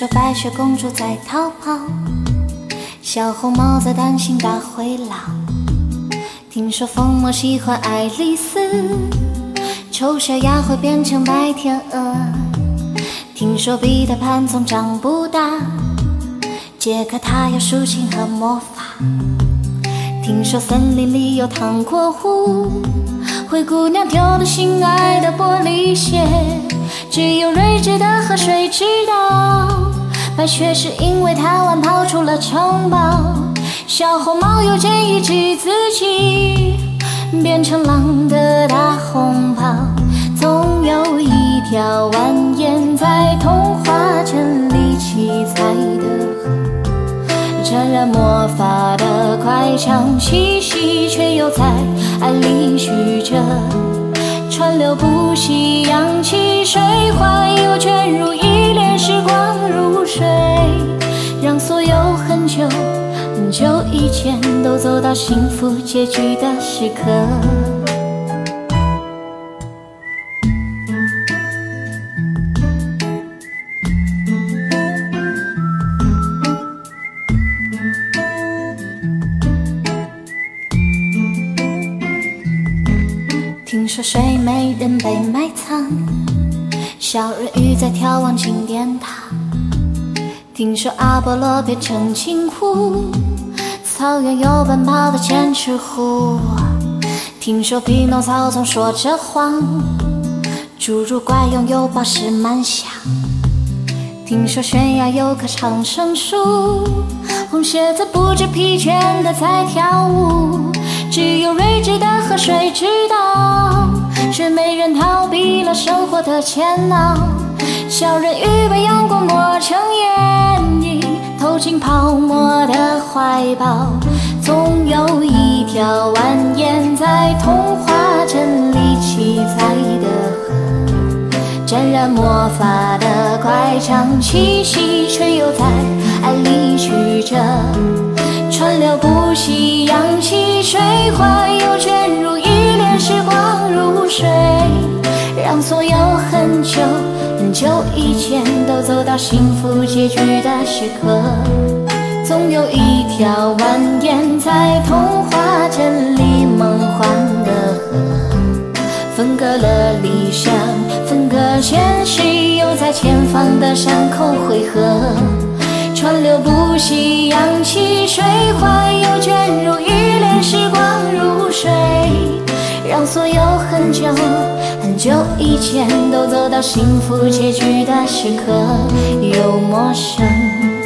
说白雪公主在逃跑，小红帽在担心大灰狼。听说疯魔喜欢爱丽丝，丑小鸭会变成白天鹅。听说彼得潘总长不大，杰克他有竖琴和魔法。听说森林里有糖果屋，灰姑娘丢了心爱的玻璃鞋，只有睿智的河水知道，白雪是因为太晚跑出了城堡。小红帽又建议治自己变成狼的大红袍，总有一条蜿蜒在童话镇里七彩的河，沾染魔法的快枪气息，却又在爱里续着，川流不息，扬起水花，又卷入一帘时光如水，让所有很久很久以前都走到幸福结局的时刻。听说睡美人被埋藏，小人鱼在眺望金殿堂。听说阿波罗变成金狐，草原有奔跑的剑齿虎。听说匹诺曹总说着谎，侏儒怪拥有宝石满箱。听说悬崖有棵长生树，红鞋子不知疲倦地在跳舞，只有睿智的河水知道，睡美人逃避了生活的煎熬，小人鱼被阳光磨成烟影，投进泡沫的怀抱，总有一条蜿蜒在童话镇里七彩的河，沾染魔法的快枪气息，却又在爱里续着，川流不息，扬起水花，又卷入一帘时光如水，让所有很久很久以前都走到幸福结局的时刻。总有一条蜿蜒在童话镇里梦幻的河，分隔了理想，分隔现实，又在前方的山口汇合，川流不息，扬起水花，又卷入一帘时光如水，让所有很久很久以前都走到幸福结局的时刻，又陌生